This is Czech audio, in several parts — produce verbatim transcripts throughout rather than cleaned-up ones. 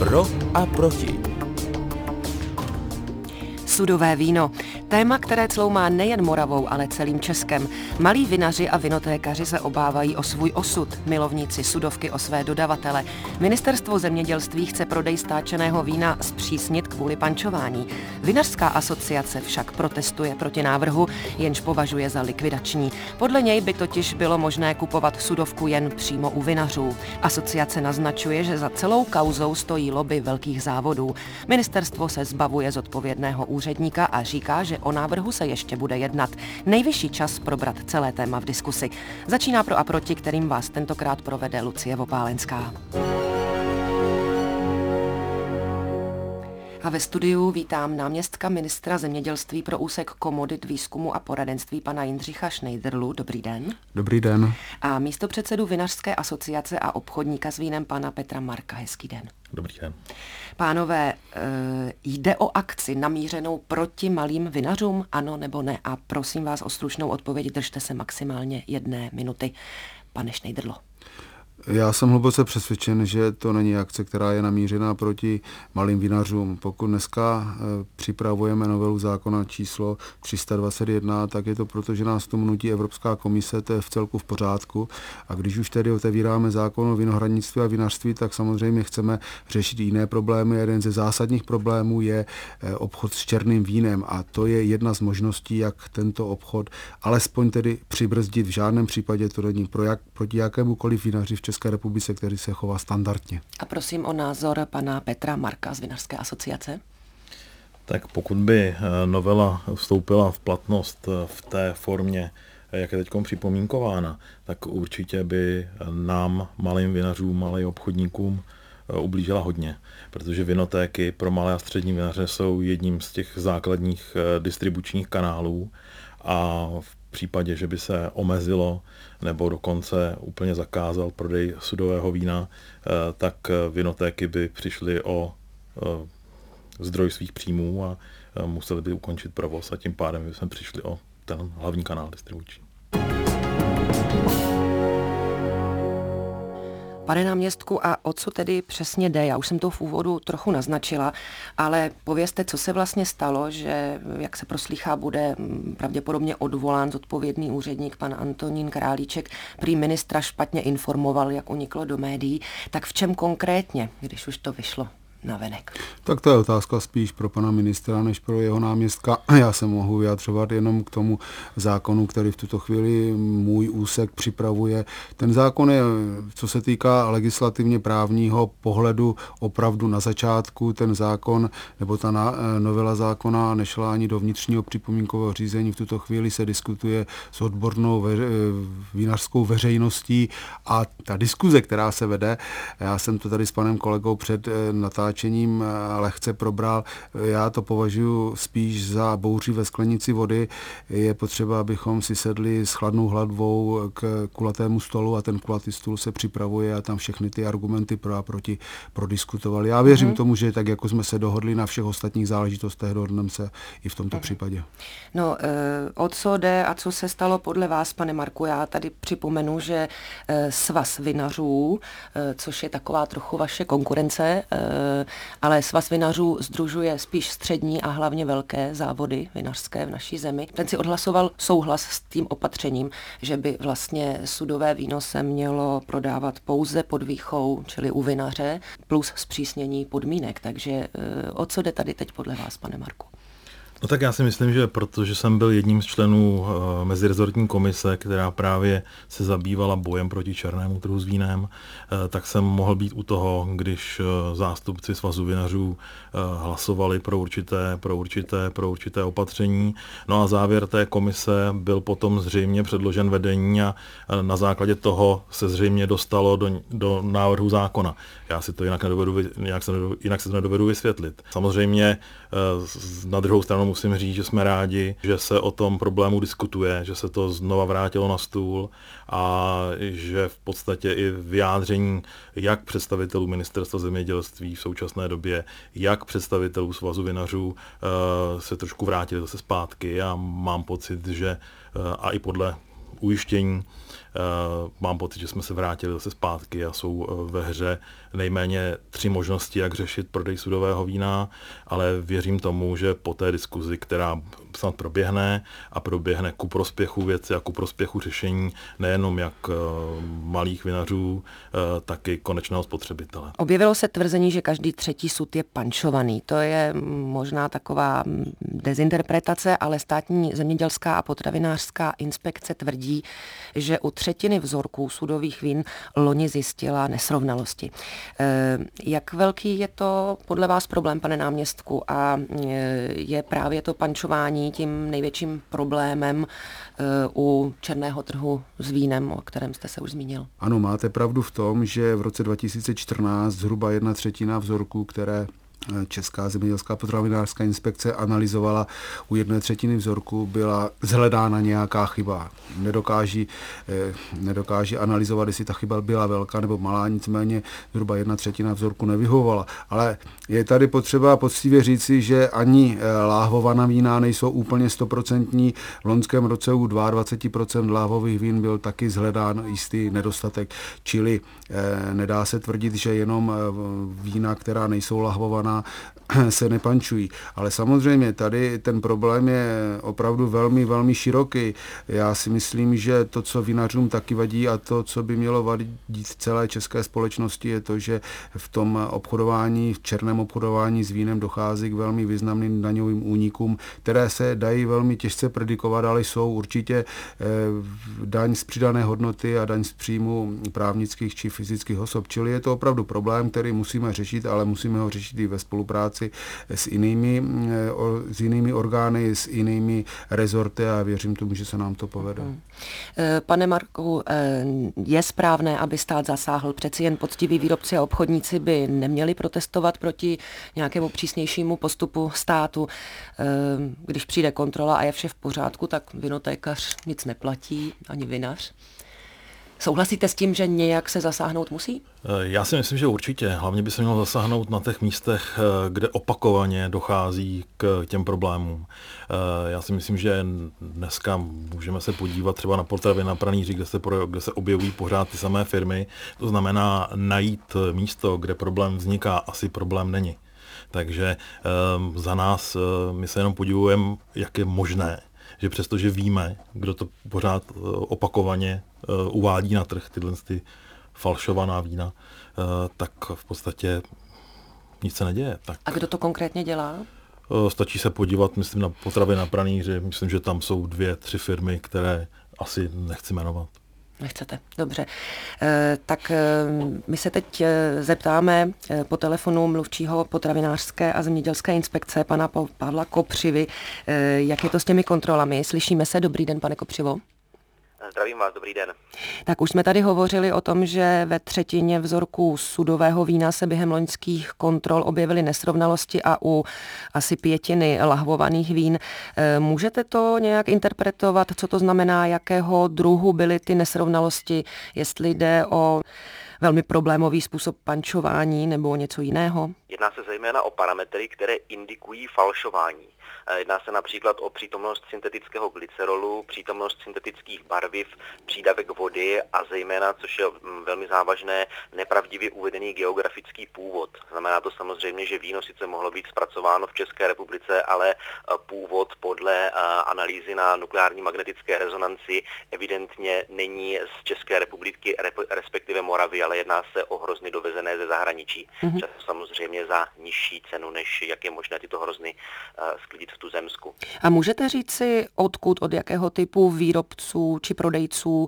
Pro a proti. Sudové víno. Téma, které cloumá nejen Moravou, ale celým Českem. Malí vinaři a vinotékaři se obávají o svůj osud, milovníci sudovky o své dodavatele. Ministerstvo zemědělství chce prodej stáčeného vína zpřísnit kvůli pančování. Vinařská asociace však protestuje proti návrhu, jenž považuje za likvidační. Podle něj by totiž bylo možné kupovat sudovku jen přímo u vinařů. Asociace naznačuje, že za celou kauzou stojí lobby velkých závodů. Ministerstvo se zbavuje zodpovědného úředníka a říká, že o návrhu se ještě bude jednat. Nejvyšší čas probrat celé téma v diskusi. Začíná Pro a proti, kterým vás tentokrát provede Lucie Vopálenská. A ve studiu vítám náměstka ministra zemědělství pro úsek komodit, výzkumu a poradenství pana Jindřicha Schneiderlu. Dobrý den. Dobrý den. A místopředsedu Vinařské asociace a obchodníka s vínem pana Petra Marka. Hezký den. Dobrý den. Pánové, jde o akci namířenou proti malým vinařům, ano nebo ne? A prosím vás o stručnou odpověď, držte se maximálně jedné minuty. Pane Schneiderlo. Já jsem hluboce přesvědčen, že to není akce, která je namířená proti malým vinařům. Pokud dneska připravujeme novelu zákona číslo tři sta dvacet jedna, tak je to proto, že nás tomu nutí Evropská komise, to je v celku v pořádku. A když už tedy otevíráme zákon o vinohradnictví a vinařství, tak samozřejmě chceme řešit jiné problémy. Jeden ze zásadních problémů je obchod s černým vínem a to je jedna z možností, jak tento obchod alespoň tedy přibrzdit. V žádném případě to není pro jak, proti jakémukoliv vinaři v České republice, který se chová standardně. A prosím o názor pana Petra Marka z Vinařské asociace. Tak pokud by novela vstoupila v platnost v té formě, jak je teď připomínkována, tak určitě by nám, malým vinařům, malým obchodníkům ublížila hodně, protože vinotéky pro malé a střední vinaře jsou jedním z těch základních distribučních kanálů a v případě, že by se omezilo nebo dokonce úplně zakázal prodej sudového vína, tak vinotéky by přišly o zdroj svých příjmů a museli by ukončit provoz a tím pádem by jsme přišli o ten hlavní kanál distribuční. Pane náměstku, a o co tedy přesně jde? Já už jsem to v úvodu trochu naznačila, ale povězte, co se vlastně stalo, že, jak se proslýchá, bude pravděpodobně odvolán zodpovědný úředník pan Antonín Králíček, prý ministra špatně informoval, jak uniklo do médií. Tak v čem konkrétně, když už to vyšlo navenek? Tak to je otázka spíš pro pana ministra, než pro jeho náměstka. Já se mohu vyjadřovat jenom k tomu zákonu, který v tuto chvíli můj úsek připravuje. Ten zákon je, co se týká legislativně právního pohledu, opravdu na začátku. Ten zákon, nebo ta novela zákona nešla ani do vnitřního připomínkového řízení. V tuto chvíli se diskutuje s odbornou veře, vinařskou veřejností a ta diskuze, která se vede, já jsem to tady s panem kolegou před natáčením lehce probral. Já to považuji spíš za bouři ve sklenici vody. Je potřeba, abychom si sedli s chladnou hlavou k kulatému stolu a ten kulatý stůl se připravuje a tam všechny ty argumenty pro a proti prodiskutovali. Já věřím mm. tomu, že tak jako jsme se dohodli na všech ostatních záležitostech, dohodneme se i v tomto mm. případě. No, o co jde a co se stalo podle vás, pane Marku? Já tady připomenu, že Svaz vinařů, což je taková trochu vaše konkurence, ale Svaz vinařů sdružuje spíš střední a hlavně velké závody vinařské v naší zemi. Ten si odhlasoval souhlas s tím opatřením, že by vlastně sudové víno se mělo prodávat pouze pod výchou, čili u vinaře, plus zpřísnění podmínek. Takže o co jde tady teď podle vás, pane Marku? No tak já si myslím, že protože jsem byl jedním z členů uh, mezirezortní komise, která právě se zabývala bojem proti černému trhu s vínem, uh, tak jsem mohl být u toho, když uh, zástupci Svazu vinařů uh, hlasovali pro určité, pro určité, pro určité opatření. No a závěr té komise byl potom zřejmě předložen vedení a uh, na základě toho se zřejmě dostalo do, do návrhu zákona. Já si to jinak, nedovedu, jinak, se, jinak se to nedovedu vysvětlit. Samozřejmě uh, na druhou stranu musím říct, že jsme rádi, že se o tom problému diskutuje, že se to znova vrátilo na stůl a že v podstatě i vyjádření jak představitelů Ministerstva zemědělství v současné době, jak představitelů Svazu vinařů se trošku vrátili zase zpátky a mám pocit, že a i podle ujištění Mám pocit, že jsme se vrátili zase zpátky a jsou ve hře nejméně tři možnosti, jak řešit prodej sudového vína, ale věřím tomu, že po té diskuzi, která snad proběhne a proběhne ku prospěchu věci a ku prospěchu řešení nejenom jak malých vinařů, tak i konečného spotřebitele. Objevilo se tvrzení, že každý třetí sud je pančovaný. To je možná taková dezinterpretace, ale státní zemědělská a potravinářská inspekce tvrdí, že u třetiny vzorků sudových vín loni zjistila nesrovnalosti. Jak velký je to podle vás problém, pane náměstku, a je právě to pančování tím největším problémem u černého trhu s vínem, o kterém jste se už zmínil? Ano, máte pravdu v tom, že v roce dva tisíce čtrnáct zhruba jedna třetina vzorků, které Česká zemědělská potravinářská inspekce analyzovala, u jedné třetiny vzorku byla zhledána nějaká chyba. Nedokáží, eh, nedokáží analyzovat, jestli ta chyba byla velká nebo malá, nicméně zhruba jedna třetina vzorku nevyhovovala. Ale je tady potřeba poctivě říci, že ani láhvovaná vína nejsou úplně stoprocentní. V loňském roce u dvacet dva procent láhvových vín byl taky zhledán jistý nedostatek. Čili eh, nedá se tvrdit, že jenom vína, která nejsou láhvovaná, se nepančují. Ale samozřejmě tady ten problém je opravdu velmi, velmi široký. Já si myslím, že to, co vinařům taky vadí a to, co by mělo vadit v celé české společnosti, je to, že v tom obchodování, v černém obchodování s vínem dochází k velmi významným daňovým únikům, které se dají velmi těžce predikovat, ale jsou určitě daň z přidané hodnoty a daň z příjmu právnických či fyzických osob. Čili je to opravdu problém, který musíme řešit, ale musíme ho řešit i ve spolupráci s jinými, s jinými orgány, s jinými rezorty a věřím tomu, že se nám to povede. Pane Marku, je správné, aby stát zasáhl? Přeci jen poctiví výrobci a obchodníci by neměli protestovat proti nějakému přísnějšímu postupu státu. Když přijde kontrola a je vše v pořádku, tak vinotékař nic neplatí, ani vinař. Souhlasíte s tím, že nějak se zasáhnout musí? Já si myslím, že určitě. Hlavně by se mělo zasáhnout na těch místech, kde opakovaně dochází k těm problémům. Já si myslím, že dneska můžeme se podívat třeba na potraviny na pranýři, kde se, kde se objevují pořád ty samé firmy. To znamená najít místo, kde problém vzniká, asi problém není. Takže za nás my se jenom podívujeme, jak je možné, že přestože víme, kdo to pořád opakovaně uvádí na trh, tyhle ty falšovaná vína, tak v podstatě nic se neděje. Tak a kdo to konkrétně dělá? Stačí se podívat, myslím, na potraviny na pranýři. Myslím, že tam jsou dvě, tři firmy, které asi nechci jmenovat. Nechcete, dobře. E, tak e, my se teď zeptáme e, po telefonu mluvčího potravinářské a zemědělské inspekce pana Pavla Kopřivy, e, jak je to s těmi kontrolami. Slyšíme se? Dobrý den, pane Kopřivo. Zdravím vás, dobrý den. Tak už jsme tady hovořili o tom, že ve třetině vzorků sudového vína se během loňských kontrol objevily nesrovnalosti a u asi pětiny lahvovaných vín. Můžete to nějak interpretovat, co to znamená, jakého druhu byly ty nesrovnalosti, jestli jde o velmi problémový způsob pančování nebo něco jiného? Jedná se zejména o parametry, které indikují falšování. Jedná se například o přítomnost syntetického glycerolu, přítomnost syntetických barviv, přídavek vody a zejména, což je velmi závažné, nepravdivě uvedený geografický původ. Znamená to samozřejmě, že víno sice mohlo být zpracováno v České republice, ale původ podle analýzy na nukleární magnetické rezonanci evidentně není z České republiky, respektive Moravy, ale jedná se o hrozny dovezené ze zahraničí. Mm-hmm. Často samozřejmě za nižší cenu, než jak je možné tyto hrozny sklidit v tuzemsku. A můžete říct si, odkud, od jakého typu výrobců či prodejců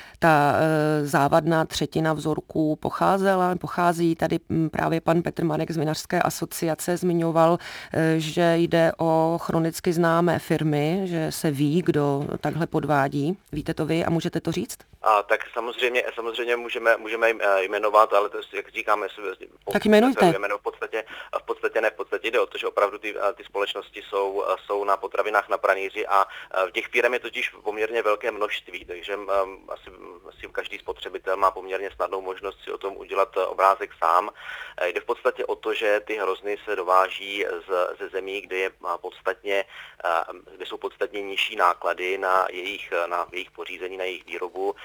ta e, závadná třetina vzorků pocházela, pochází? Tady právě pan Petr Marek z Vinařské asociace zmiňoval, e, že jde o chronicky známé firmy, že se ví, kdo takhle podvádí. Víte to vy a můžete to říct? A tak samozřejmě, samozřejmě můžeme, můžeme jmenovat, ale to, jak říkáme, tak jmenujte. V podstatě, v podstatě ne, v podstatě jde o to, že opravdu ty, ty společnosti jsou, jsou na potravinách na pranýři a v těch firm je totiž poměrně velké množství, takže um, asi, asi každý spotřebitel má poměrně snadnou možnost si o tom udělat obrázek sám. Jde v podstatě o to, že ty hrozny se dováží z, ze zemí, kde, je podstatně, kde jsou podstatně nižší náklady na jejich, na jejich pořízení, na jejich výrobu.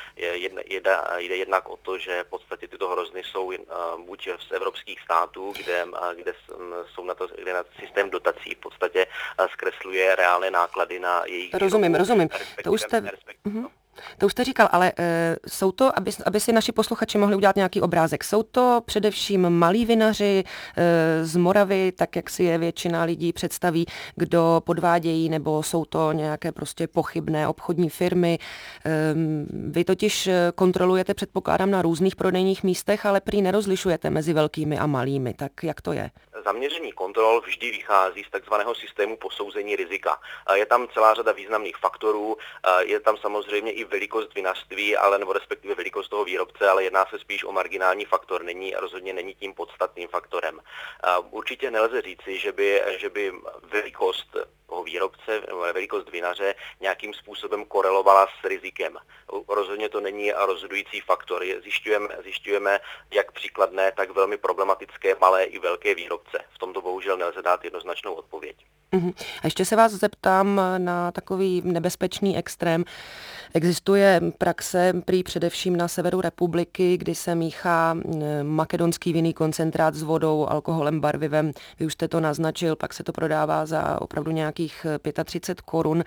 Jedna, jedna, jde jednak o to, že v podstatě tyto hrozny jsou buď z evropských států, kde, kde jsou na to, kde na systém dotací v podstatě zkresluje reálné náklady na jejich Rozumím, výrobu, rozumím. To už jste... Uh-huh. To už jste říkal, ale e, jsou to, aby, aby si naši posluchači mohli udělat nějaký obrázek, jsou to především malí vinaři e, z Moravy, tak jak si je většina lidí představí, kdo podvádějí, nebo jsou to nějaké prostě pochybné obchodní firmy. E, vy totiž kontrolujete, předpokládám, na různých prodejních místech, ale prý nerozlišujete mezi velkými a malými, tak jak to je? Zaměření kontrol vždy vychází z takzvaného systému posouzení rizika. Je tam celá řada významných faktorů, je tam samozřejmě i velikost vinařství, ale nebo respektive velikost toho výrobce, ale jedná se spíš o marginální faktor, není rozhodně není tím podstatným faktorem. Určitě nelze říci, že by, že by velikost toho výrobce, velikost vinaře nějakým způsobem korelovala s rizikem. Rozhodně to není rozhodující faktor. Zjišťujeme, zjišťujeme jak příkladné, tak velmi problematické malé i velké výrobce. V tomto bohužel nelze dát jednoznačnou odpověď. Uhum. A ještě se vás zeptám na takový nebezpečný extrém. Existuje praxe prý především na severu republiky, kdy se míchá makedonský vinný koncentrát s vodou, alkoholem, barvivem. Vy už jste to naznačil, pak se to prodává za opravdu nějakých třicet pět korun.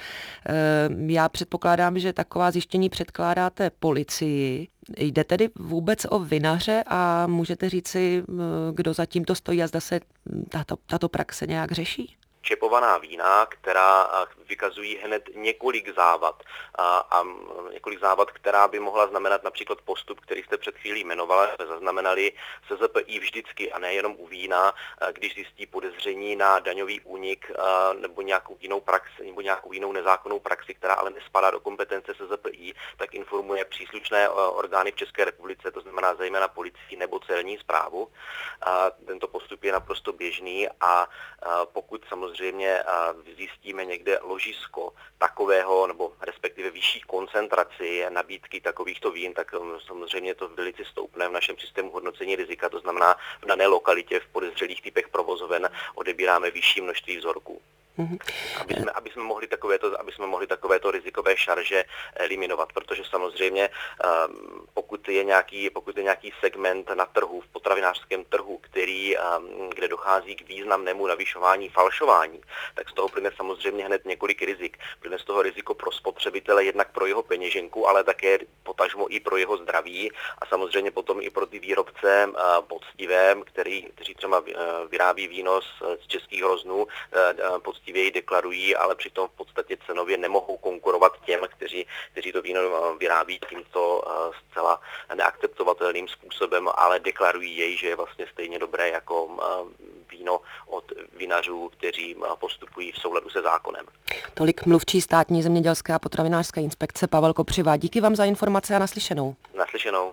Já předpokládám, že taková zjištění předkládáte policii. Jde tedy vůbec o vinaře a můžete říci, kdo za tímto stojí a zda se tato, tato praxe nějak řeší? Čepovaná vína, která vykazují hned několik závad a, a několik závad, která by mohla znamenat například postup, který jste před chvílí jmenovala, zaznamenali S Z P I vždycky a nejenom u vína, když zjistí podezření na daňový únik nebo nějakou jinou praxi, nebo nějakou jinou nezákonnou praxi, která ale nespadá do kompetence S Z P I, tak informuje příslušné orgány v České republice, to znamená zejména policii nebo celní správu. A tento postup je naprosto běžný a pokud samozřejmě Samozřejmě zjistíme někde ložisko takového, nebo respektive vyšší koncentraci nabídky takovýchto vín, tak samozřejmě to velice stoupne v našem systému hodnocení rizika. To znamená, v dané lokalitě v podezřelých typech provozoven odebíráme vyšší množství vzorků. Aby jsme, aby, jsme mohli takovéto, aby jsme mohli takovéto rizikové šarže eliminovat, protože samozřejmě pokud je nějaký, pokud je nějaký segment na trhu, v potravinářském trhu, který, kde dochází k významnému navyšování falšování, tak z toho plyne samozřejmě hned několik rizik. Plyne z toho riziko pro spotřebitele, jednak pro jeho peněženku, ale také potažmo i pro jeho zdraví a samozřejmě potom i pro ty výrobce poctivé, který, kteří třeba vyrábí víno z českých hroznů, poctivé jej deklarují, ale přitom v podstatě cenově nemohou konkurovat těm, kteří, kteří to víno vyrábí tímto zcela neakceptovatelným způsobem, ale deklarují jej, že je vlastně stejně dobré jako víno od vinařů, kteří postupují v souladu se zákonem. Tolik mluvčí státní zemědělské a potravinářské inspekce Pavel Kopřiva. Díky vám za informace a naslyšenou. Naslyšenou.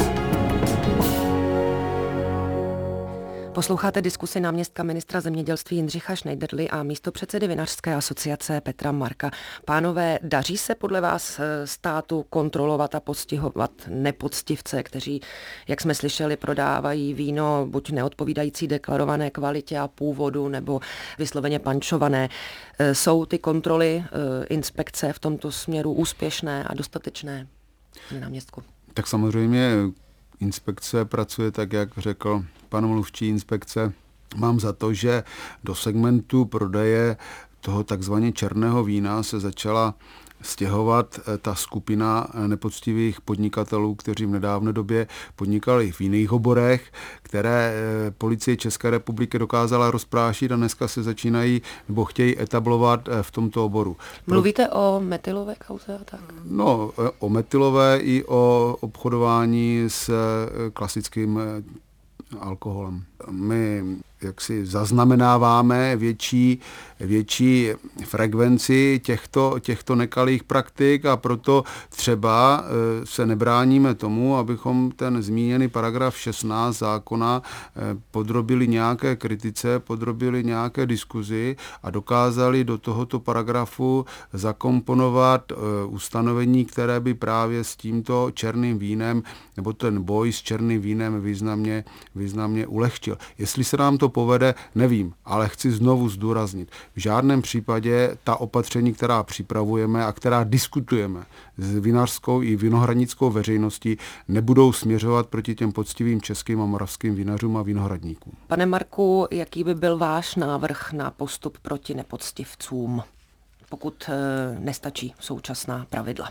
Posloucháte diskusi náměstka ministra zemědělství Jindřicha Šnejdrly a místopředsedy Vinařské asociace Petra Marka. Pánové, daří se podle vás státu kontrolovat a postihovat nepoctivce, kteří, jak jsme slyšeli, prodávají víno buď neodpovídající deklarované kvalitě a původu, nebo vysloveně pančované? Jsou ty kontroly inspekce v tomto směru úspěšné a dostatečné, náměstku? Tak samozřejmě inspekce pracuje tak, jak řekl pan mluvčí inspekce. Mám za to, že do segmentu prodeje toho takzvaně černého vína se začala stěhovat ta skupina nepoctivých podnikatelů, kteří v nedávné době podnikali v jiných oborech, které policie České republiky dokázala rozprášit a dneska se začínají nebo chtějí etablovat v tomto oboru. Mluvíte o metylové kauze a tak? No, o metylové i o obchodování s klasickým alkoholem. My jaksi zaznamenáváme větší, větší frekvenci těchto, těchto nekalých praktik a proto třeba se nebráníme tomu, abychom ten zmíněný paragraf šestnáct zákona podrobili nějaké kritice, podrobili nějaké diskuzi a dokázali do tohoto paragrafu zakomponovat ustanovení, které by právě s tímto černým vínem nebo ten boj s černým vínem významně, významně ulehčil. Jestli se nám to povede, nevím, ale chci znovu zdůraznit. V žádném případě ta opatření, která připravujeme a která diskutujeme s vinařskou i vinohradnickou veřejností, nebudou směřovat proti těm poctivým českým a moravským vinařům a vinohradníkům. Pane Marku, jaký by byl váš návrh na postup proti nepoctivcům, pokud nestačí současná pravidla?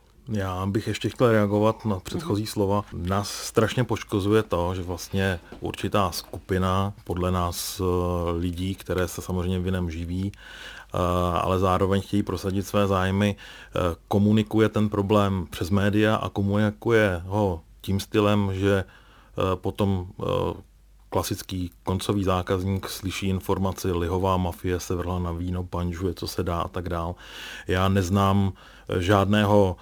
Já bych ještě chtěl reagovat na předchozí slova. Nás strašně poškozuje to, že vlastně určitá skupina, podle nás lidí, které se samozřejmě vinem živí, ale zároveň chtějí prosadit své zájmy, komunikuje ten problém přes média a komunikuje ho tím stylem, že potom klasický koncový zákazník slyší informaci, lihová mafie se vrhla na víno, panžuje, co se dá a tak dál. Já neznám žádného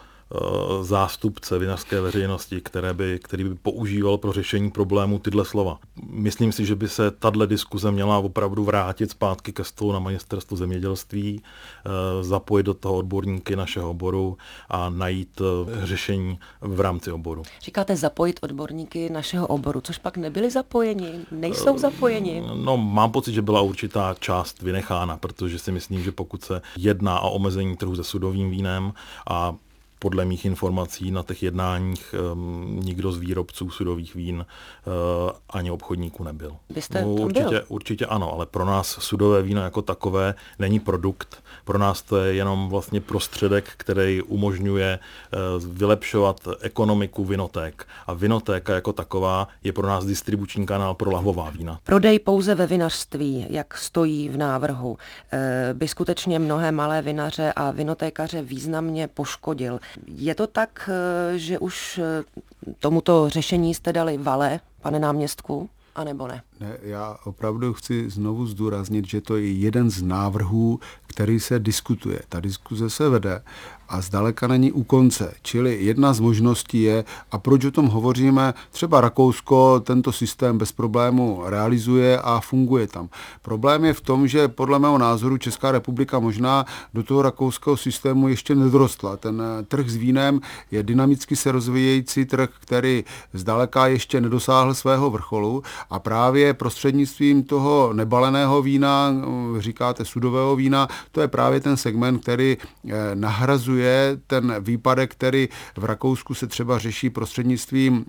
zástupce vinařské veřejnosti, které by, který by používal pro řešení problému tyhle slova. Myslím si, že by se tato diskuze měla opravdu vrátit zpátky ke stolu na ministerstvu zemědělství, zapojit do toho odborníky našeho oboru a najít řešení v rámci oboru. Říkáte zapojit odborníky našeho oboru, což pak nebyli zapojeni, nejsou zapojeni? No, mám pocit, že byla určitá část vynechána, protože si myslím, že pokud se jedná o omezení trhu se sudovým vínem a podle mých informací na těch jednáních um, nikdo z výrobců sudových vín uh, ani obchodníků nebyl. Vy jste no, tam určitě, byl? určitě ano, ale pro nás sudové víno jako takové není produkt. Pro nás to je jenom vlastně prostředek, který umožňuje uh, vylepšovat ekonomiku vinoték. A vinotéka jako taková je pro nás distribuční kanál pro lahvová vína. Prodej pouze ve vinařství, jak stojí v návrhu, by skutečně mnohé malé vinaře a vinotékaře významně poškodil. Je to tak, že už tomuto řešení jste dali vale, pane náměstku, anebo ne? Ne, já opravdu chci znovu zdůraznit, že to je jeden z návrhů, který se diskutuje. Ta diskuze se vede a zdaleka není u konce. Čili jedna z možností je, a proč o tom hovoříme, třeba Rakousko tento systém bez problému realizuje a funguje tam. Problém je v tom, že podle mého názoru Česká republika možná do toho rakouského systému ještě nedorostla. Ten trh s vínem je dynamicky se rozvíjející trh, který zdaleka ještě nedosáhl svého vrcholu a právě prostřednictvím toho nebaleného vína, říkáte sudového vína, to je právě ten segment, který nahrazuje ten výpadek, který v Rakousku se třeba řeší prostřednictvím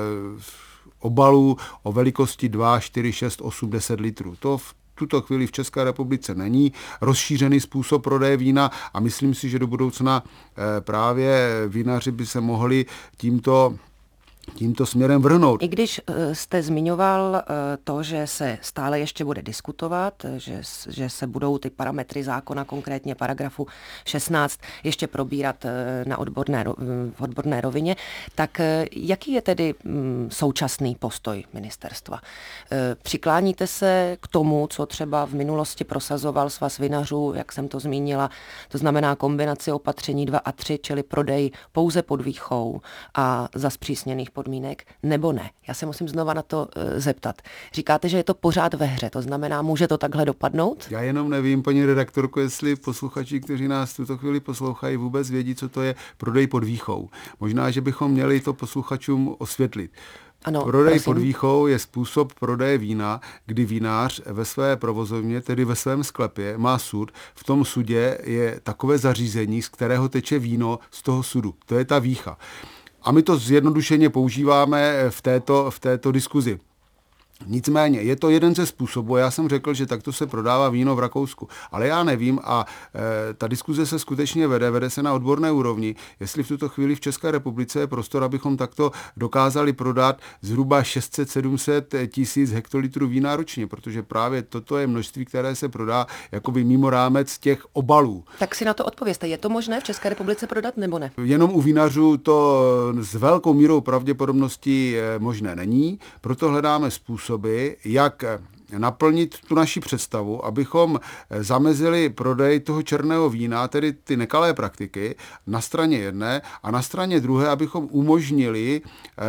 obalů o velikosti dva, čtyři, šest, osm, deset litrů. To v tuto chvíli v České republice není rozšířený způsob prodeje vína a myslím si, že do budoucna právě vinaři by se mohli tímto tímto směrem vrhnout. I když jste zmiňoval to, že se stále ještě bude diskutovat, že, že se budou ty parametry zákona, konkrétně paragrafu šestnáct, ještě probírat na odborné, v odborné rovině, tak jaký je tedy současný postoj ministerstva? Přikláníte se k tomu, co třeba v minulosti prosazoval Svaz vinařů, jak jsem to zmínila, to znamená kombinaci opatření dva a tři, čili prodej pouze pod výchou a za zpřísněných podmínek, nebo ne? Já se musím znova na to e, zeptat. Říkáte, že je to pořád ve hře, to znamená, může to takhle dopadnout? Já jenom nevím, paní redaktorko, jestli posluchači, kteří nás v tuto chvíli poslouchají, vůbec vědí, co to je prodej pod výchou. Možná, že bychom měli to posluchačům osvětlit. Ano, prodej prosím. pod výchou je způsob prodeje vína, kdy vínář ve své provozovně, tedy ve svém sklepě, má sud. V tom sudě je takové zařízení, z kterého teče víno z toho sudu. To je ta výcha. A my to zjednodušeně používáme v této, v této diskuzi. Nicméně, je to jeden ze způsobů, já jsem řekl, že takto se prodává víno v Rakousku, ale já nevím a e, ta diskuze se skutečně vede, vede se na odborné úrovni, jestli v tuto chvíli v České republice je prostor, abychom takto dokázali prodat zhruba šest set sedm set tisíc hektolitrů vína ročně, protože právě toto je množství, které se prodá jakoby mimo rámec těch obalů. Tak si na to odpovězte, je to možné v České republice prodat nebo ne? Jenom u vinařů to s velkou mírou pravděpodobností možné není, proto hledáme způsob, jak naplnit tu naši představu, abychom zamezili prodej toho černého vína, tedy ty nekalé praktiky, na straně jedné a na straně druhé, abychom umožnili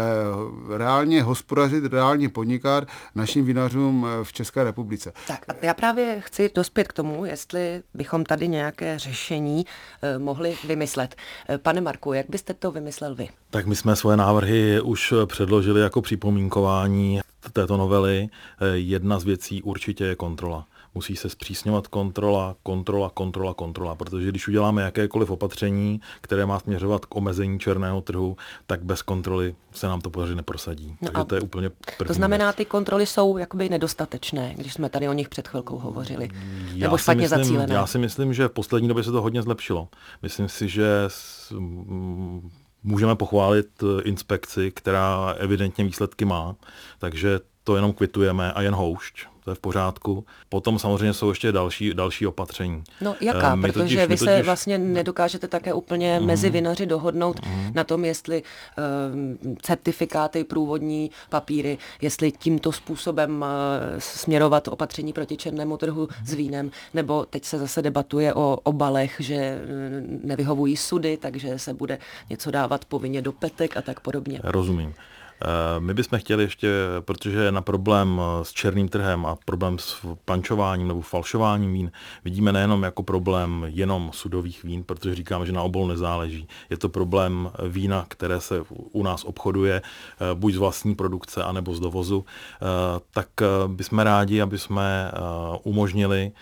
eh, reálně hospodařit, reálně podnikat našim vinařům v České republice. Tak a já právě chci dospět k tomu, jestli bychom tady nějaké řešení eh, mohli vymyslet. Eh, pane Marku, jak byste to vymyslel vy? Tak my jsme svoje návrhy už předložili jako připomínkování. této novely jedna z věcí určitě je kontrola. Musí se zpřísňovat kontrola, kontrola, kontrola, kontrola, protože když uděláme jakékoliv opatření, které má směřovat k omezení černého trhu, tak bez kontroly se nám to podaří neprosadí. No Takže to je úplně první To znamená, věc. ty kontroly jsou jakoby nedostatečné, když jsme tady o nich před chvilkou hovořili. Já Nebo špatně myslím, zacílené. Já si myslím, že v poslední době se to hodně zlepšilo. Myslím si, že s, m, můžeme pochválit inspekci, která evidentně výsledky má, takže to jenom kvitujeme a jen houšť. To je v pořádku. Potom samozřejmě jsou ještě další, další opatření. No jaká? My Protože totiž, vy my se totiž... vlastně nedokážete také úplně mm. mezi vinaři dohodnout mm. na tom, jestli uh, certifikáty, průvodní papíry, jestli tímto způsobem uh, směrovat opatření proti černému trhu mm. s vínem, nebo teď se zase debatuje o obalech, že uh, nevyhovují sudy, takže se bude něco dávat povinně do petek a tak podobně. Rozumím. My bychom chtěli ještě, protože na problém s černým trhem a problém s pančováním nebo falšováním vín vidíme nejenom jako problém jenom sudových vín, protože říkáme, že na obolu nezáleží. Je to problém vína, které se u nás obchoduje, buď z vlastní produkce, anebo z dovozu. Tak bychom rádi, aby jsme umožnili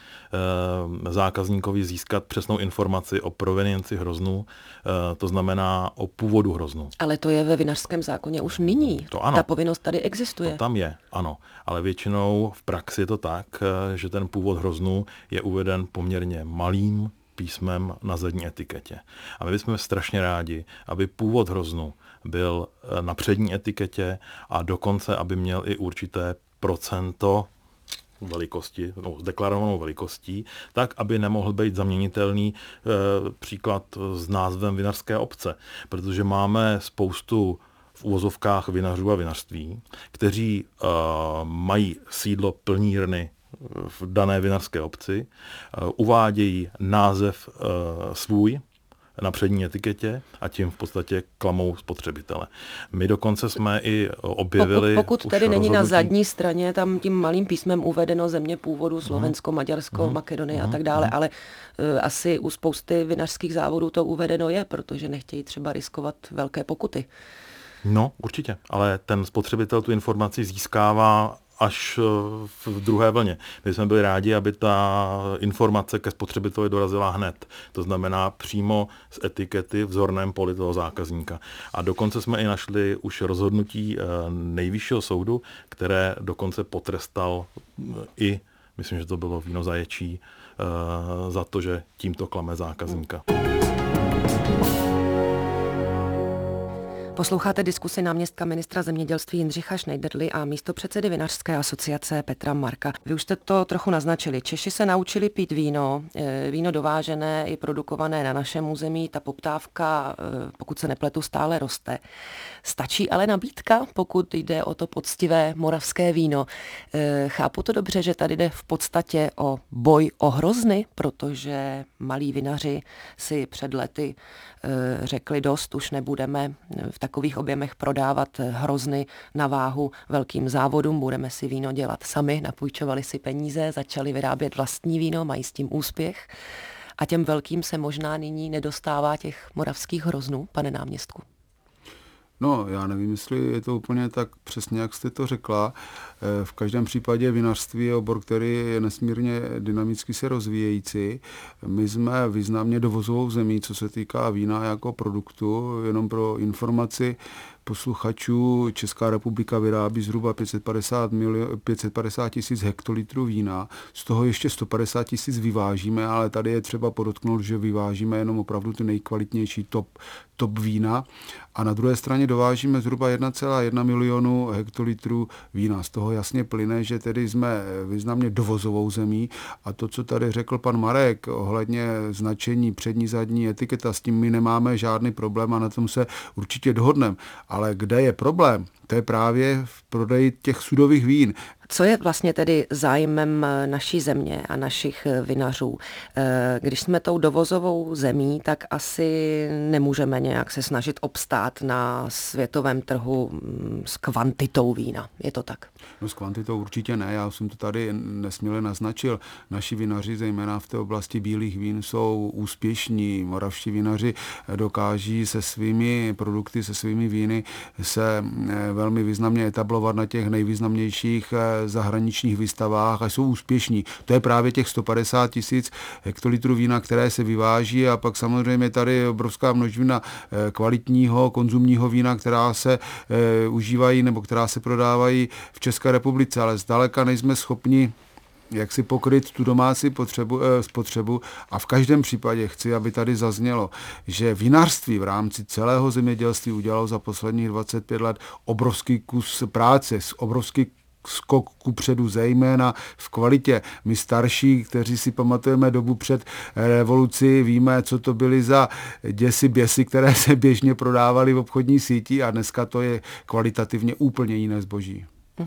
zákazníkovi získat přesnou informaci o provenienci hroznů, to znamená o původu hroznů. Ale to je ve vinařském zákoně už nyní. To ano. Ta povinnost tady existuje. To tam je, ano. Ale většinou v praxi je to tak, že ten původ hroznů je uveden poměrně malým písmem na zadní etiketě. A my bychom strašně rádi, aby původ hroznů byl na přední etiketě a dokonce, aby měl i určité procento velikosti, no, s deklarovanou velikostí, tak, aby nemohl být zaměnitelný e, příklad s názvem vinařské obce, protože máme spoustu v uvozovkách vinařů a vinařství, kteří uh, mají sídlo plnírny v dané vinařské obci, uh, uvádějí název uh, svůj na přední etiketě a tím v podstatě klamou spotřebitele. My dokonce jsme i objevili... Pokud, pokud tedy není rozhodnutí... na zadní straně tam tím malým písmem uvedeno země původu, Slovensko, Maďarsko, uh-huh. Makedonie uh-huh. a tak dále, uh-huh. ale uh, asi u spousty vinařských závodů to uvedeno je, protože nechtějí třeba riskovat velké pokuty. No, určitě, ale ten spotřebitel tu informaci získává až v druhé vlně. My jsme byli rádi, aby ta informace ke spotřebiteli dorazila hned. To znamená přímo z etikety v zorném poli toho zákazníka. A dokonce jsme i našli už rozhodnutí Nejvyššího soudu, které dokonce potrestal i, myslím, že to bylo víno Zaječí, za to, že tímto klame zákazníka. Posloucháte diskusi náměstka ministra zemědělství Jindřicha Schneiderly a místopředsedy Vinařské asociace Petra Marka. Vy už jste to trochu naznačili. Češi se naučili pít víno, víno dovážené i produkované na našem území. Ta poptávka, pokud se nepletu, stále roste. Stačí ale nabídka, pokud jde o to poctivé moravské víno. Chápu to dobře, že tady jde v podstatě o boj o hrozny, protože malí vinaři si před lety řekli dost, už nebudeme v takových objemech prodávat hrozny na váhu velkým závodům, budeme si víno dělat sami, napůjčovali si peníze, začali vyrábět vlastní víno, mají s tím úspěch a těm velkým se možná nyní nedostává těch moravských hroznů, pane náměstku. No, já nevím, jestli je to úplně tak přesně, jak jste to řekla. V každém případě vinařství je obor, který je nesmírně dynamicky se rozvíjející. My jsme významně dovozovou zemí, co se týká vína jako produktu. Jenom pro informaci posluchačů, Česká republika vyrábí zhruba pět set padesát tisíc hektolitrů vína, z toho ještě sto padesát tisíc vyvážíme, ale tady je třeba podotknout, že vyvážíme jenom opravdu ty nejkvalitnější top, top vína a na druhé straně dovážíme zhruba jedna celá jedna milionu hektolitrů vína. Z toho jasně plyne, že tedy jsme významně dovozovou zemí a to, co tady řekl pan Marek ohledně značení přední, zadní etiketa, s tím my nemáme žádný problém a na tom se určitě dohodneme. Ale kde je problém? To je právě v prodeji těch sudových vín. Co je vlastně tedy zájmem naší země a našich vinařů? Když jsme tou dovozovou zemí, tak asi nemůžeme nějak se snažit obstát na světovém trhu s kvantitou vína. Je to tak? No s kvantitou určitě ne, já jsem to tady nesměle naznačil. Naši vinaři, zejména v té oblasti bílých vín, jsou úspěšní. Moravští vinaři dokáží se svými produkty, se svými víny se velmi významně etablovat na těch nejvýznamnějších zahraničních výstavách a jsou úspěšní. To je právě těch sto padesát tisíc hektolitrů vína, které se vyváží, a pak samozřejmě tady je obrovská množina kvalitního konzumního vína, která se e, užívají nebo která se prodávají v České republice, ale zdaleka nejsme schopni jak si pokryt tu domácí potřebu, eh, spotřebu, a v každém případě chci, aby tady zaznělo, že vinařství v rámci celého zemědělství udělalo za posledních dvacet pět let obrovský kus práce, obrovský skok kupředu, zejména v kvalitě. My starší, kteří si pamatujeme dobu před revoluci, víme, co to byly za děsi běsy, které se běžně prodávaly v obchodní síti, a dneska to je kvalitativně úplně jiné zboží.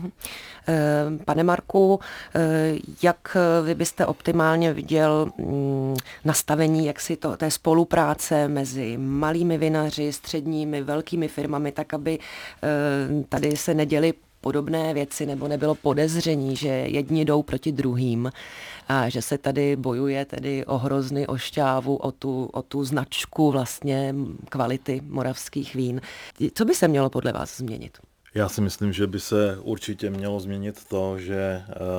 Pane Marku, jak vy byste optimálně viděl nastavení jaksi to, té spolupráce mezi malými vinaři, středními, velkými firmami, tak aby tady se neděly podobné věci nebo nebylo podezření, že jedni jdou proti druhým a že se tady bojuje tedy o hrozny, o šťávu, o tu, o tu značku vlastně kvality moravských vín. Co by se mělo podle vás změnit? Já si myslím, že by se určitě mělo změnit to, že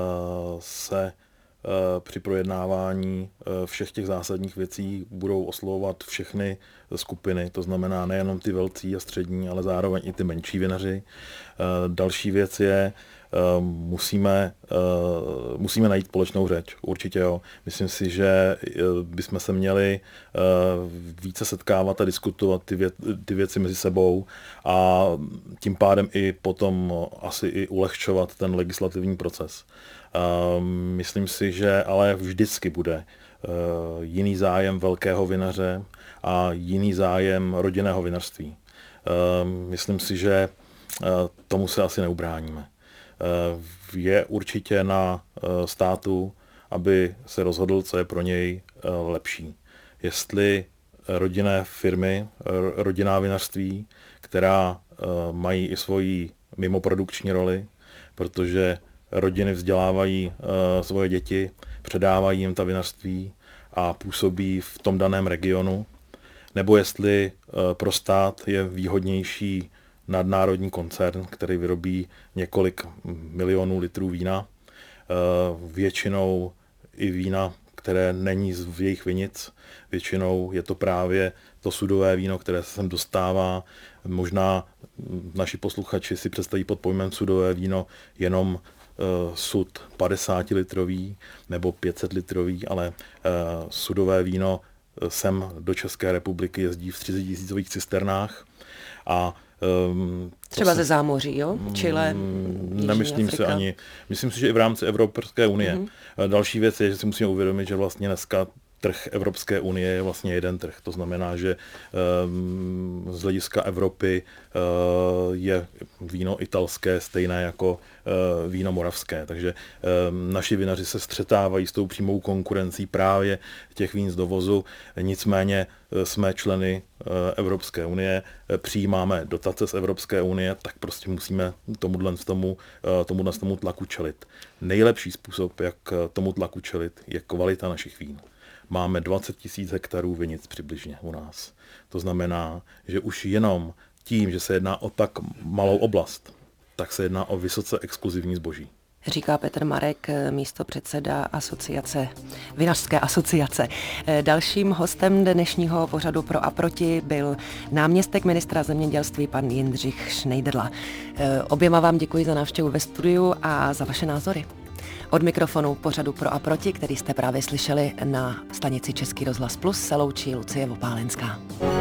se při projednávání všech těch zásadních věcí budou oslovovat všechny skupiny, to znamená nejenom ty velcí a střední, ale zároveň i ty menší vinaři. Další věc je, musíme, musíme najít společnou řeč, určitě jo. Myslím si, že bychom se měli více setkávat a diskutovat ty, vě, ty věci mezi sebou a tím pádem i potom asi i ulehčovat ten legislativní proces. Myslím si, že ale vždycky bude jiný zájem velkého vinaře a jiný zájem rodinného vinařství. Myslím si, že tomu se asi neubráníme. Je určitě na státu, aby se rozhodl, co je pro něj lepší. Jestli rodinné firmy, rodinná vinařství, která mají i svoji mimoprodukční roli, protože rodiny vzdělávají svoje děti, předávají jim ta vinařství a působí v tom daném regionu, nebo jestli pro stát je výhodnější nadnárodní koncern, který vyrobí několik milionů litrů vína, většinou i vína, které není z jejich vinic, většinou je to právě to sudové víno, které se sem dostává. Možná naši posluchači si představí pod pojmem sudové víno jenom sud padesátilitrový nebo pět set litrový, ale sudové víno sem do České republiky jezdí v třicetitisícových cisternách a Um, Třeba se, ze zámoří, jo? Chile, nemyslím si ani. Myslím si, že i v rámci Evropské unie. Mm-hmm. Další věc je, že si musíme uvědomit, že vlastně dneska trh Evropské unie je vlastně jeden trh. To znamená, že um, z hlediska Evropy uh, je víno italské stejné jako uh, víno moravské. Takže um, naši vinaři se střetávají s tou přímou konkurencí právě těch vín z dovozu. Nicméně uh, jsme členy uh, Evropské unie, uh, přijímáme dotace z Evropské unie, tak prostě musíme tomuhle tomu, uh, tomuhle tomu tlaku čelit. Nejlepší způsob, jak tomu tlaku čelit, je kvalita našich vín. Máme dvacet tisíc hektarů vinic přibližně u nás. To znamená, že už jenom tím, že se jedná o tak malou oblast, tak se jedná o vysoce exkluzivní zboží. Říká Petr Marek, místopředseda asociace, vinařské asociace. Dalším hostem dnešního pořadu Pro a proti byl náměstek ministra zemědělství pan Jindřich Schneiderla. Oběma vám děkuji za návštěvu ve studiu a za vaše názory. Od mikrofonu pořadu Pro a proti, který jste právě slyšeli na stanici Český rozhlas Plus, se loučí Lucie Vopálenská.